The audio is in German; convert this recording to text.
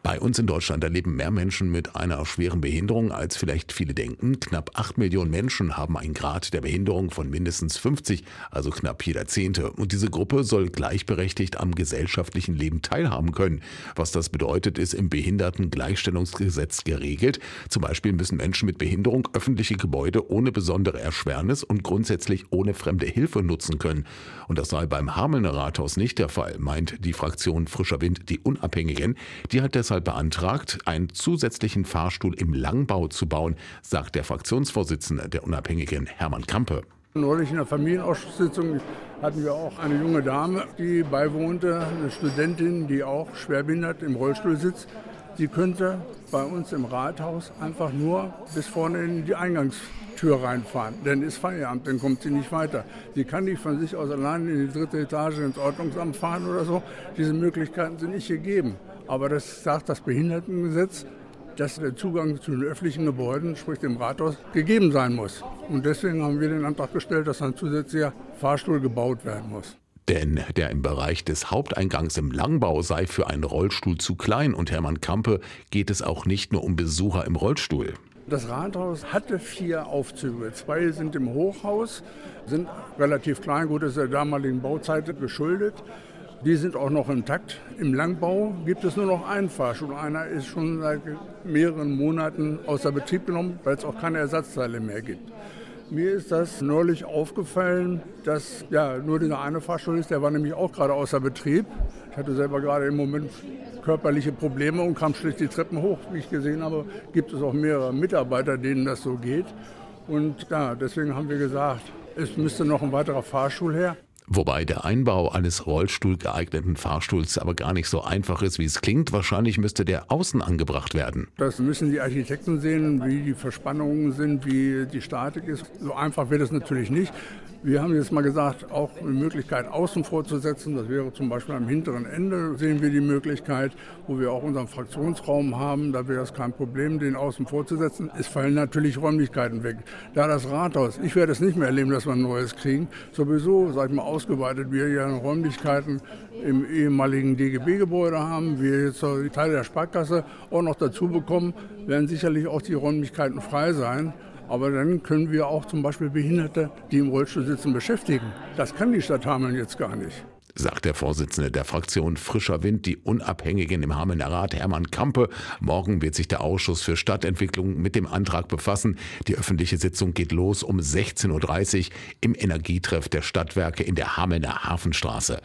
Bei uns in Deutschland erleben mehr Menschen mit einer schweren Behinderung, als vielleicht viele denken. Knapp 8 Millionen Menschen haben einen Grad der Behinderung von mindestens 50, also knapp jeder Zehnte. Und diese Gruppe soll gleichberechtigt am gesellschaftlichen Leben teilhaben können. Was das bedeutet, ist im Behindertengleichstellungsgesetz geregelt. Zum Beispiel müssen Menschen mit Behinderung öffentliche Gebäude ohne besondere Erschwernis und grundsätzlich ohne fremde Hilfe nutzen können. Und das sei beim Hamelner Rathaus nicht der Fall, meint die Fraktion Frischer Wind, die Unabhängigen. Die hat deshalb beantragt, einen zusätzlichen Fahrstuhl im Langbau zu bauen, sagt der Fraktionsvorsitzende der Unabhängigen, Hermann Kampe. Neulich in der Familienausschusssitzung hatten wir auch eine junge Dame, die beiwohnte, eine Studentin, die auch schwerbehindert im Rollstuhl sitzt. Sie könnte bei uns im Rathaus einfach nur bis vorne in die Eingangstür reinfahren. Dann ist Feierabend, dann kommt sie nicht weiter. Sie kann nicht von sich aus allein in die 3. Etage ins Ordnungsamt fahren oder so. Diese Möglichkeiten sind nicht gegeben. Aber das sagt das Behindertengesetz, dass der Zugang zu den öffentlichen Gebäuden, sprich dem Rathaus, gegeben sein muss. Und deswegen haben wir den Antrag gestellt, dass ein zusätzlicher Fahrstuhl gebaut werden muss. Denn der im Bereich des Haupteingangs im Langbau sei für einen Rollstuhl zu klein. Und Hermann Kampe geht es auch nicht nur um Besucher im Rollstuhl. Das Rathaus hatte 4 Aufzüge. 2 sind im Hochhaus, sind relativ klein, gut, ist der damaligen Bauzeit geschuldet. Die sind auch noch intakt. Im Langbau gibt es nur noch einen Fahrstuhl. Einer ist schon seit mehreren Monaten außer Betrieb genommen, weil es auch keine Ersatzteile mehr gibt. Mir ist das neulich aufgefallen, dass nur dieser eine Fahrstuhl ist, der war nämlich auch gerade außer Betrieb. Ich hatte selber gerade im Moment körperliche Probleme und kam schlecht die Treppen hoch. Wie ich gesehen habe, gibt es auch mehrere Mitarbeiter, denen das so geht. Und deswegen haben wir gesagt, es müsste noch ein weiterer Fahrstuhl her. Wobei der Einbau eines rollstuhlgeeigneten Fahrstuhls aber gar nicht so einfach ist, wie es klingt. Wahrscheinlich müsste der außen angebracht werden. Das müssen die Architekten sehen, wie die Verspannungen sind, wie die Statik ist. So einfach wird es natürlich nicht. Wir haben jetzt mal gesagt, auch eine Möglichkeit außen vorzusetzen. Das wäre zum Beispiel am hinteren Ende, sehen wir die Möglichkeit, wo wir auch unseren Fraktionsraum haben. Da wäre es kein Problem, den außen vorzusetzen. Es fallen natürlich Räumlichkeiten weg. Da das Rathaus, ich werde es nicht mehr erleben, dass wir ein neues kriegen, sowieso, sag ich mal, ausgeweitet wir ja Räumlichkeiten im ehemaligen DGB-Gebäude haben, wir jetzt Teile der Sparkasse auch noch dazu bekommen, werden sicherlich auch die Räumlichkeiten frei sein. Aber dann können wir auch zum Beispiel Behinderte, die im Rollstuhl sitzen, beschäftigen. Das kann die Stadt Hameln jetzt gar nicht. Sagt der Vorsitzende der Fraktion Frischer Wind, die Unabhängigen im Hamelner Rat, Hermann Kampe. Morgen wird sich der Ausschuss für Stadtentwicklung mit dem Antrag befassen. Die öffentliche Sitzung geht los um 16:30 Uhr im Energietreff der Stadtwerke in der Hamelner Hafenstraße.